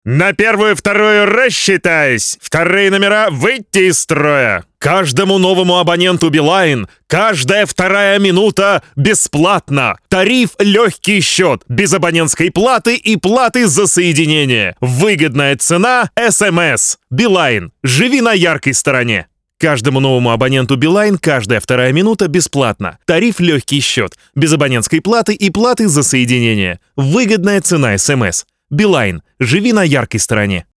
На первую, вторую рассчитайсь! Вторые номера выйти из строя! Каждому новому абоненту Билайн каждая вторая минута бесплатно! Тариф «Легкий счет» без абонентской платы и платы за соединение. Выгодная цена СМС. Билайн. Живи на яркой стороне. Каждому новому абоненту Билайн каждая вторая минута бесплатно. Тариф «Легкий счет» без абонентской платы и платы за соединение. Выгодная цена СМС. Билайн. Живи на яркой стороне.